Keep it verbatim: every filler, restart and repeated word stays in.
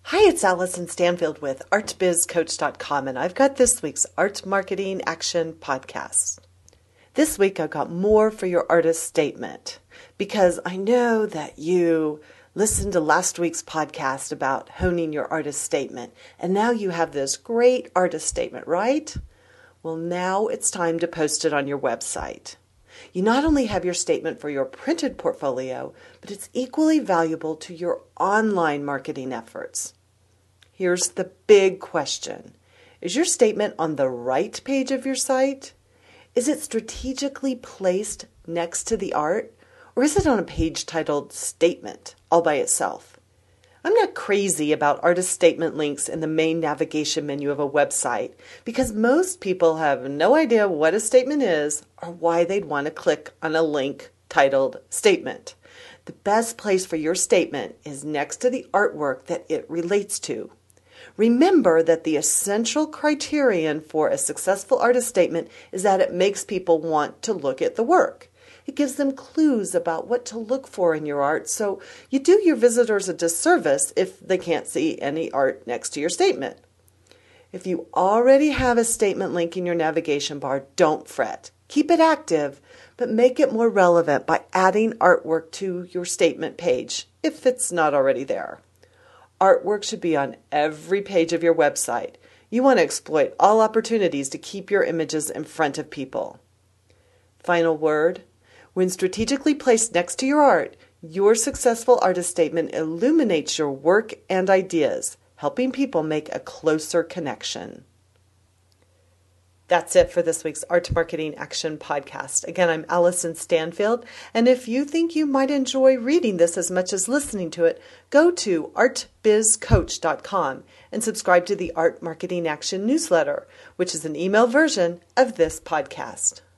Hi, it's Allison Stanfield with art biz coach dot com, and I've got this week's Art Marketing Action Podcast. This week I've got more for your artist statement, because I know that you listened to last week's podcast about honing your artist statement, and now you have this great artist statement, right? Well, now it's time to post it on your website. You not only have your statement for your printed portfolio, but it's equally valuable to your online marketing efforts. Here's the big question. Is your statement on the right page of your site? Is it strategically placed next to the art? Or is it on a page titled Statement all by itself? I'm not crazy about artist statement links in the main navigation menu of a website because most people have no idea what a statement is or why they'd want to click on a link titled Statement. The best place for your statement is next to the artwork that it relates to. Remember that the essential criterion for a successful artist statement is that it makes people want to look at the work. It gives them clues about what to look for in your art, so you do your visitors a disservice if they can't see any art next to your statement. If you already have a statement link in your navigation bar, don't fret. Keep it active, but make it more relevant by adding artwork to your statement page, if it's not already there. Artwork should be on every page of your website. You want to exploit all opportunities to keep your images in front of people. Final word. When strategically placed next to your art, your successful artist statement illuminates your work and ideas, helping people make a closer connection. That's it for this week's Art Marketing Action Podcast. Again, I'm Allison Stanfield, and if you think you might enjoy reading this as much as listening to it, go to art biz coach dot com and subscribe to the Art Marketing Action newsletter, which is an email version of this podcast.